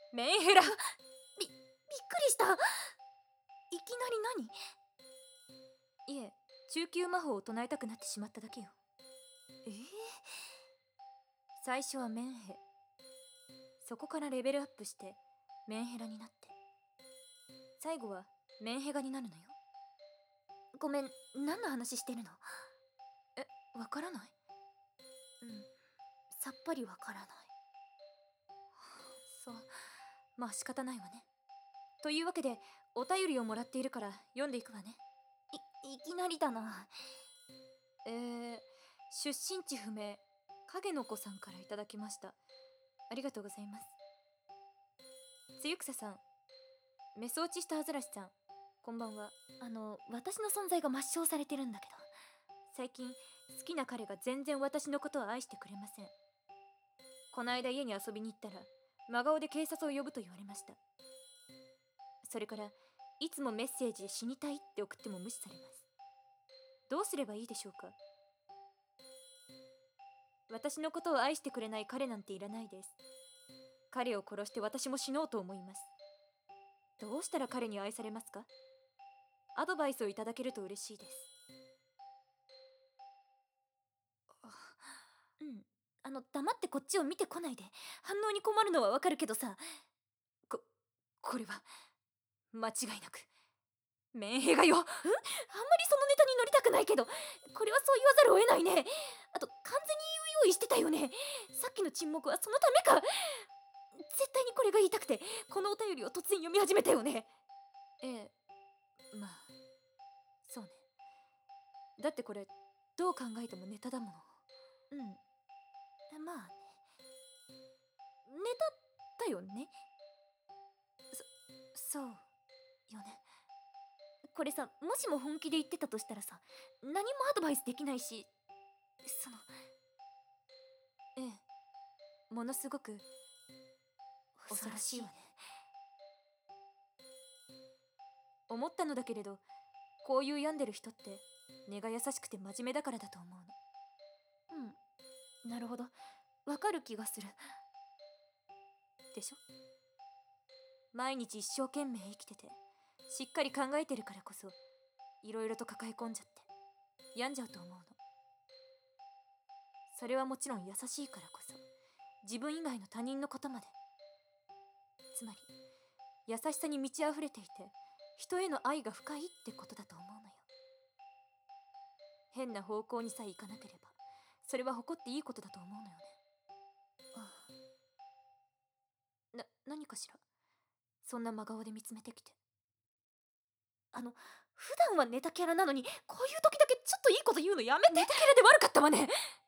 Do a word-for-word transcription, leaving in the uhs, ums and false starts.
メンヘラ。 び、びっくりした。いきなり何？いえ、中級魔法を唱えたくなってしまっただけよ。 何？えー、 最初はメンヘ、そこからレベルアップしてメンヘラになって、最後はメンヘガになるのよ。 ごめん、何の話してるの？ え、わからない？ うん、さっぱりわからない。 そう、まあ仕方ないわね。というわけでお便りをもらっているから読んでいくわね。 い、いきなりだな。 えー、出身地不明、影の子さんからいただきました。ありがとうございます。つゆくささん、メソ落ちしたアザラシさん、こんばんは。 あの、私の存在が抹消されてるんだけど。 最近好きな彼が全然私のことを愛してくれません。この間家に遊びに行ったら真顔で警察を呼ぶと言われました。それからいつもメッセージで死にたいって送っても無視されます。どうすればいいでしょうか？私のことを愛してくれない彼なんていらないです。彼を殺して私も死のうと思います。どうしたら彼に愛されますか？アドバイスをいただけると嬉しいです。 うん、あの、黙ってこっちを見てこないで。反応に困るのはわかるけどさ。 こ、これは間違いなくメンヘガよ。 ん？あんまりそのネタに乗りたくないけど、これはそう言わざるを得ないね。あと、完全に言う用意してたよね。さっきの沈黙はそのためか。絶対にこれが言いたくて、このお便りを突然読み始めたよね。 ええ、まあそうね。だってこれどう考えてもネタだもの。 うん、まあね。ネタだよね。 そ、そうよね。 これさ、もしも本気で言ってたとしたらさ、何もアドバイスできないし、その、 ええ、ものすごく恐ろしいわね。思ったのだけれど、こういう病んでる人って根が優しくて真面目だからだと思うの。 うん、なるほど、わかる気がする。 でしょ？毎日一生懸命生きててしっかり考えてるからこそ、いろいろと抱え込んじゃって病んじゃうと思うの。それはもちろん優しいからこそ、自分以外の他人のことまで、つまり優しさに満ち溢れていて人への愛が深いってことだと思うのよ。変な方向にさえ行かなければそれは誇っていいことだと思うのよね。 ああ、な、何かしら、そんな真顔で見つめてきて。 あの、普段はネタキャラなのに、こういう時だけちょっといいこと言うのやめて。 ネタキャラで悪かったわね。